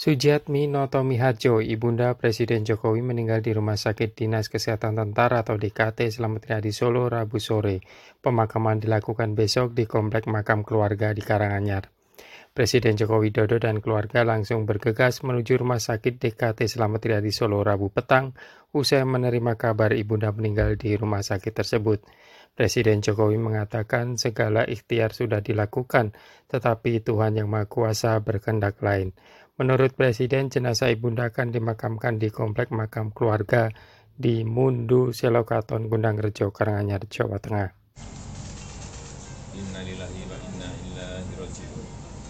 Sujiatmi Notomiharjo, Ibunda Presiden Jokowi meninggal di Rumah Sakit Dinas Kesehatan Tentara atau DKT Slamet Riyadi Solo, Rabu sore. Pemakaman dilakukan besok di Komplek Makam Keluarga di Karanganyar. Presiden Joko Widodo dan keluarga langsung bergegas menuju Rumah Sakit DKT Slamet Riyadi Solo Rabu petang, usai menerima kabar ibunda meninggal di rumah sakit tersebut. Presiden Jokowi mengatakan segala ikhtiar sudah dilakukan, tetapi Tuhan Yang Maha Kuasa berkehendak lain. Menurut Presiden, jenazah ibunda akan dimakamkan di Komplek Makam Keluarga di Mundu Selokaton, Gundang Rejo, Karanganyar, Jawa Tengah. Innalillahi wa inna ilaihi raji'un.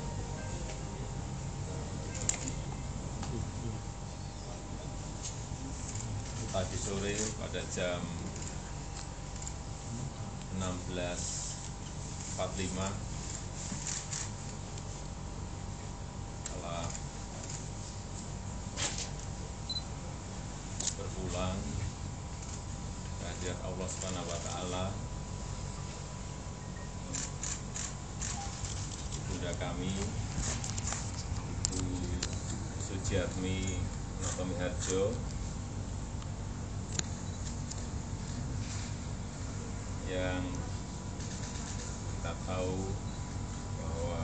Tadi sore pada jam 16.45 telah berpulang ke hadirat Allah Subhanahu wa taala ibunda kami, Ibu Sujiatmi Notomiharjo, yang kita tahu bahwa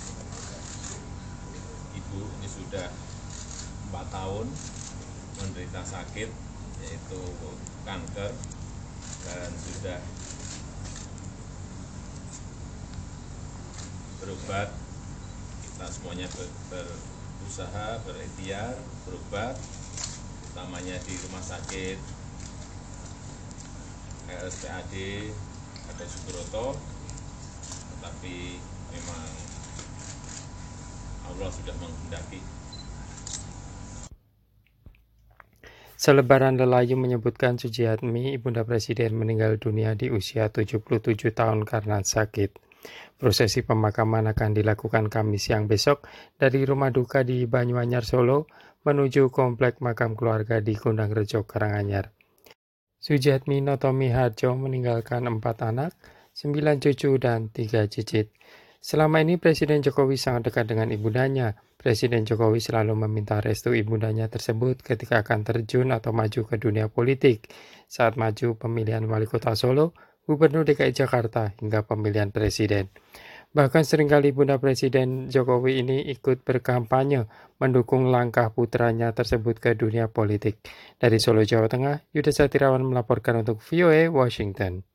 ibu ini sudah 4 tahun menderita sakit, yaitu kanker, dan sudah berobat. Kita semuanya berusaha, berikhtiar, berobat, utamanya di rumah sakit RSPAD Gatot Subroto, tetapi memang Allah sudah menghendaki. Selebaran Lelayu menyebutkan Sujiatmi, Ibunda Presiden, meninggal dunia di usia 77 tahun karena sakit. Prosesi pemakaman akan dilakukan Kamis siang besok dari rumah duka di Banyuanyar, Solo, menuju Komplek Makam Keluarga di Gundang Rejo, Karanganyar. Sujiatmi Notomiharjo meninggalkan 4 anak, 9 cucu, dan 3 cicit. Selama ini Presiden Jokowi sangat dekat dengan ibundanya. Presiden Jokowi selalu meminta restu ibundanya tersebut ketika akan terjun atau maju ke dunia politik. Saat maju pemilihan wali kota Solo, Gubernur DKI Jakarta, hingga pemilihan presiden. Bahkan seringkali Ibunda Presiden Jokowi ini ikut berkampanye mendukung langkah putranya tersebut ke dunia politik. Dari Solo, Jawa Tengah, Yuda Satirawan melaporkan untuk VOA Washington.